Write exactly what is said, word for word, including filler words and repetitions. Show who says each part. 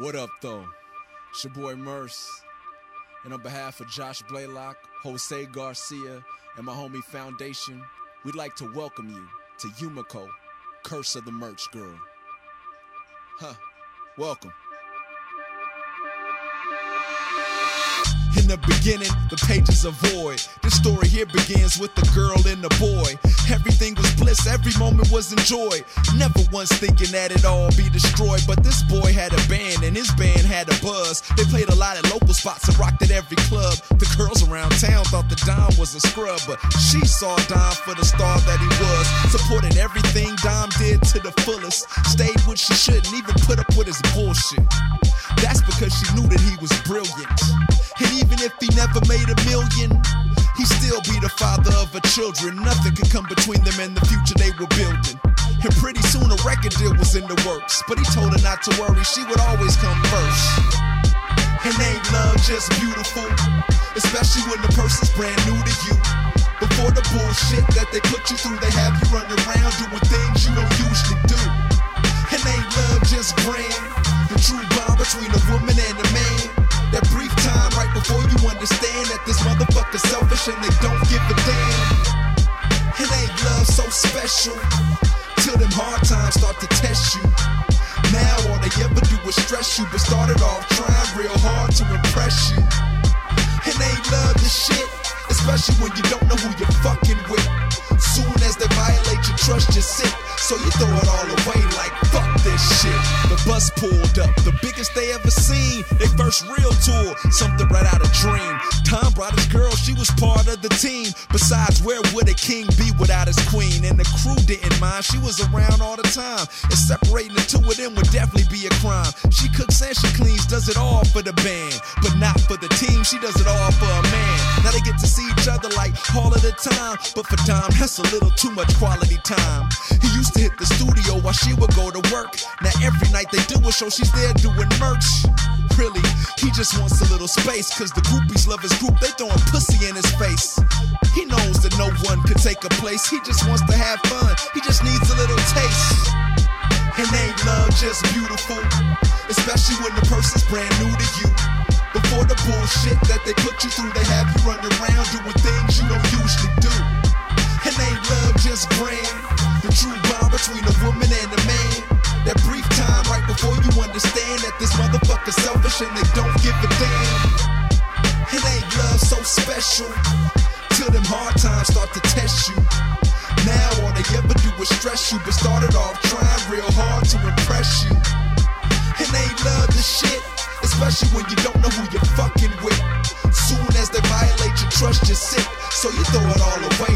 Speaker 1: What up, though? It's your boy Merce. And on behalf of Josh Blaylock, Jose Garcia, and my homie Foundation, we'd like to welcome you to Yumiko, Curse of the Merch Girl. Huh. Welcome. In the beginning, the pages are void. This story here begins with the girl and the boy. Everything was bliss, every moment was enjoyed. Never once thinking that it all be destroyed. But this boy had a band and his band had a buzz. They played a lot at local spots and rocked at every club. The girls around town thought that Dom was a scrub, but she saw Dom for the star that he was. Supported everything Dom did to the fullest. Stayed when she shouldn't, even put up with his bullshit. That's because she knew that he was brilliant. And even if he never made a million, he'd still be the father of her children. Nothing could come between them and the future they were building. And pretty soon a record deal was in the works, but he told her not to worry, she would always come first. And ain't love just beautiful, especially when the person's brand new to you. Before the bullshit that they put you through, they have you running around doing things you don't usually do. And ain't love just grand, the true bond between a woman and a man. That brief time right before you understand that this motherfucker's selfish and they don't give a damn. It ain't love so special till them hard times start to test you. Now all they ever do is stress you, but started off trying real hard to impress you. It ain't love this shit, especially when you don't know who you're fucking with. Soon as they violate your trust, you're sick, so you throw it all away like fuck this shit. The bus pulled up, the biggest they ever seen. They first real tour, something right out of Dream. Tom brought his girl, she was part of the team. Besides, where would a king be without his queen? And the crew didn't mind, she was around all the time. And separating the two of them would definitely be a crime. She cooks and she cleans, does it all for the band, but not for the team, she does it all for a man. Now they get to see each other like all of the time, but for Dom, that's a little too much quality time. He used to hit the studio while she would go to work. Now every night they do a show, she's there doing merch. Really, he just wants a little space, cause the groupies love his group, they throwing pussy in his face. He knows that no one could take a place, he just wants to have fun, he just needs a little taste. And ain't love just beautiful, especially when the person's brand new to you. Before the bullshit that they put you through, they have you running around doing things you don't usually do. And ain't love just grand, the true bond between a woman and a man. That brief time right before you understand that this motherfucker's selfish and they don't give a damn. It ain't love so special till them hard times start to test you. Now all they ever do is stress you, but started off trying real hard to impress you. It ain't love this shit, especially when you don't know who you're fucking with. Soon as they violate your trust, you're sick, so you throw it all away